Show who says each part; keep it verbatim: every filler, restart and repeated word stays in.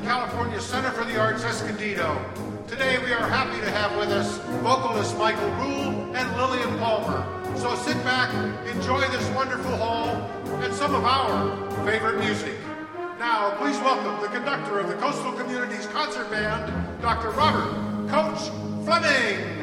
Speaker 1: California Center for the Arts, Escondido. Today we are happy to have with us vocalists Michael Rule and Lillian Palmer. So sit back, enjoy this wonderful hall, and some of our favorite music. Now, please welcome the conductor of the Coastal Communities Concert Band, Doctor Robert Coach Fleming.